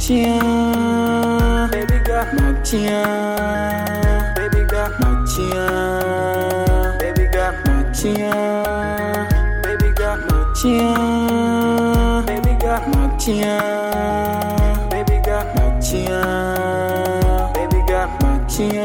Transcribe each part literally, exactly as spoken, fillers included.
Machia, baby girl, Machia, baby girl, Machia, baby girl, Machia, baby girl, Machia, baby girl, Machia, baby girl, Machia, baby girl, Machia.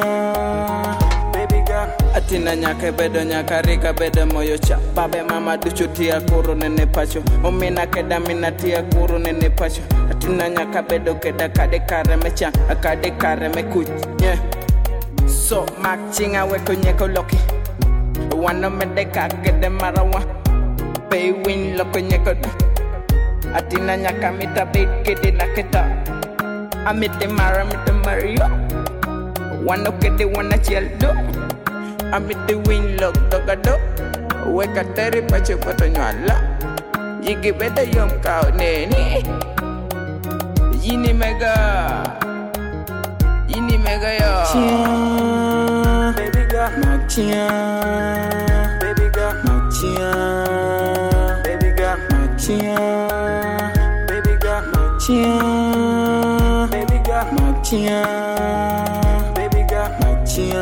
Atina nyaka bedo nyaka rika bedo moyo cha babe mama duchu tia kuru nene pacho omina keda mina tia kuru nene pacho atina nyaka bedo keda kade kare mecha akade kare me kuch yeah so machinga weko nyeko loki wano medeka kede marawa pay win loko nyeko atina nyaka mita bait kede naketa amite mara mite mario wano kede wana chieldo I'm at the win look, dog a dog. Wake a terry patch of Patanola. You give it a young cow, nanny. Yini mega. Yini mega, yo. Baby girl, Machia. Baby girl, Machia. Baby girl, Machia. Baby girl, Machia. Baby girl, Machia. Baby girl, Machia.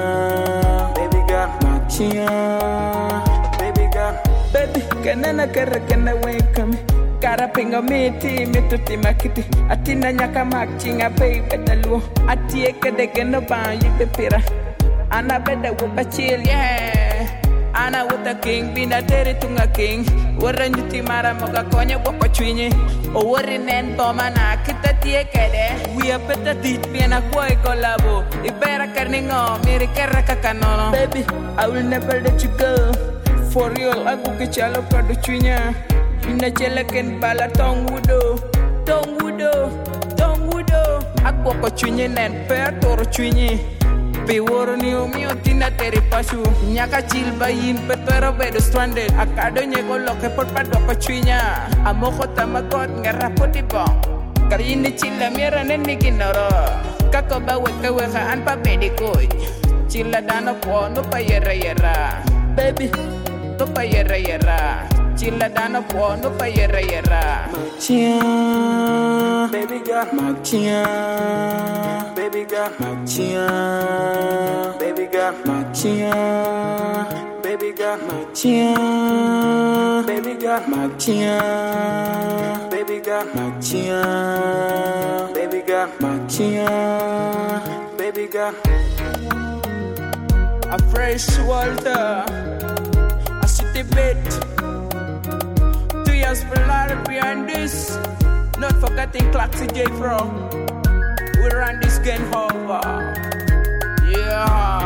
Baby girl, baby, kanana kara kana welcome. Kara pinga meti metuti makiti. Atina nyaka machinga baby dalu. Atie kede geno ban yipe pira. Ana beda wupa chill yeah. Ana wuta king bina deri tunga king. Wara nyuti mara moga konya wapa chwinyi. O wari nen toma na kita tie kede. We are better dit piena koi kolabo. Ibera karningo miri kara kakanono. Baby, I will never let you go. For real, I go get chalo kado chwinya. Ina chela ken bala tong wudo. Tong wudo, tong wudo. Ako ko chwinya nen per toro chwinyi. Pe woro ni umio tina teri pasu. Nyaka chilba yin petero bedo stranded. Akado nyego loke por pado ko chwinya. Amoko tamagot ngarapo di bong. Karini chila mira neni ginoro. Kako ba weka weka anpa bedikoy. Chila dano po no pa yera yera. Baby, no pa yera yera. Chila dano po no pa yera yera. Machia, baby girl, Machia. Baby girl, Machia. Baby girl, Machia. Baby girl, Machia. Baby girl, Machia. Baby girl, Machia. Baby girl, Machia. Baby girl. A fresh water, a city bit. Two years for life behind this. Not forgetting Clarksy J Pro. We run this game over. Yeah.